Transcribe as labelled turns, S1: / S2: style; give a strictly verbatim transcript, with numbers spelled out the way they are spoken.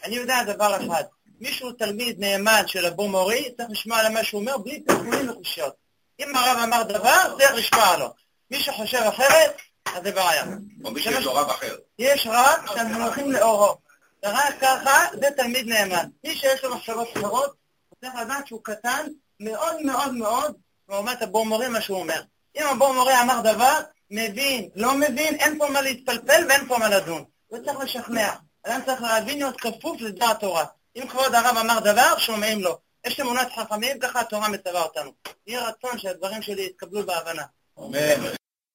S1: אני יודע דבר אחד, מישהו תלמיד נאמן של אבו מורי, צריך לשמוע על מה שהוא אומר בלי פרסומים וחושיות. אם הרב אמר דבר, צריך לשמוע לו. מי שחושב אחרת, אז זה בעיה.
S2: או מי שיש לו רב אחר.
S1: יש רב שאנחנו הולכים לאורו. ורק ככה, זה תלמיד נאמן. מי שיש לו מחשבות אחרות, הוא צריך לדעת שהוא קטן מאוד מאוד מאוד, לעומת אבו מורי מה שהוא אומר. אם אבו מורי אמר דבר, מבין, לא מבין, אין פה מה להתפלפל ואין פה מה לדון. הוא צריך לשכנע. אדם צריך להבין להיות כפוף לדעת תורה. אם כבוד הרב אמר דבר, שומעים לו. יש אמונת חכמים, ככה התורה מצווה אותנו. יהיה רצון שהדברים שלי יתקבלו בהבנה.
S2: אמן.